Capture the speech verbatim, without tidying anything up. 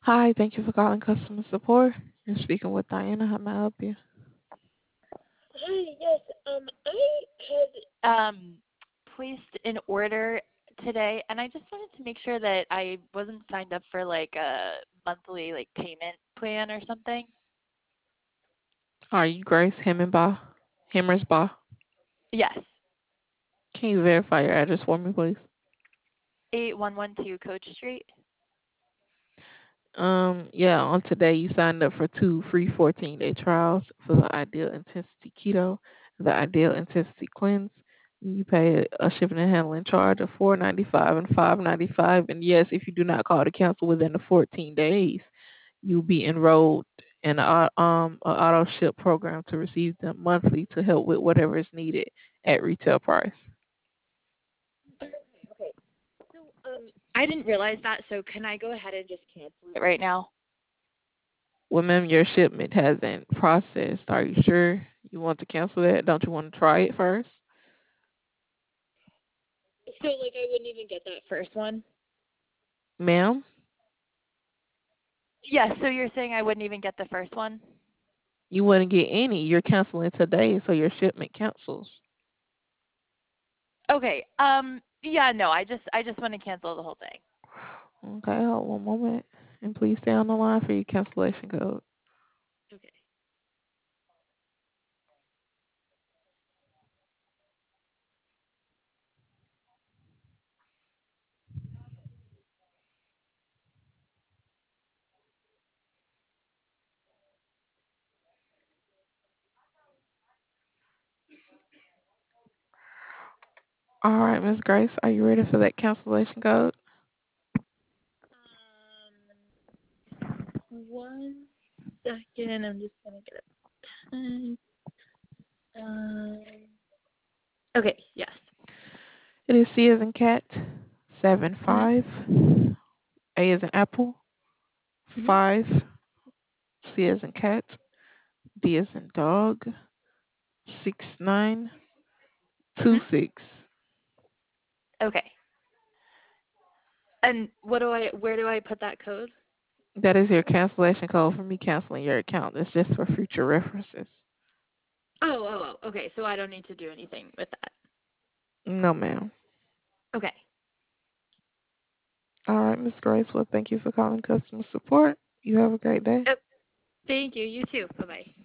Hi, thank you for calling customer support. You're speaking with Diana. How may I help you? Hi, yes. Um, I had um placed an order today, and I just wanted to make sure that I wasn't signed up for like a monthly like payment plan or something. Are you Grace Hemmenbaugh? Hemmersbaugh? Yes, Can you verify your address for me, please? eight one one two Coach Street. Um, yeah, on today you signed up for two free fourteen day trials for the Ideal Intensity Keto, the Ideal Intensity Cleanse. You pay a shipping and handling charge of four ninety five and five ninety five. And yes, if you do not call to cancel within the fourteen days, you'll be enrolled in a um a auto ship program to receive them monthly to help with whatever is needed at retail price. Okay, okay. So um, I didn't realize that. So can I go ahead and just cancel it right now? Well, ma'am, your shipment hasn't processed. Are you sure you want to cancel that? Don't you want to try it first? So like I wouldn't even get that first one. Ma'am, Yes. So you're saying I wouldn't even get the first one? you wouldn't get any. You're canceling today, so your shipment cancels. Okay. Um. Yeah. No. I just I just want to cancel the whole thing. Okay, hold one moment. And please stay on the line for your cancellation code. Okay. All right, Miss Grace, are you ready for that cancellation code? Um. One second. I'm just gonna get it. Um. Okay. Yes. It is C as in cat, seven Mhm. five, A as in apple, Mhm. five, C as in cat, D as in dog, six nine two Mhm. six. Okay. And what do I? Where do I put that code? That is your cancellation code for me canceling your account. It's just for future references. Oh. Oh. Oh. Okay. So I don't need to do anything with that. No, ma'am. Okay. All right, Miss Grace. Well, thank you for calling customer support. You have a great day. Yep. Thank you. You too. Bye bye.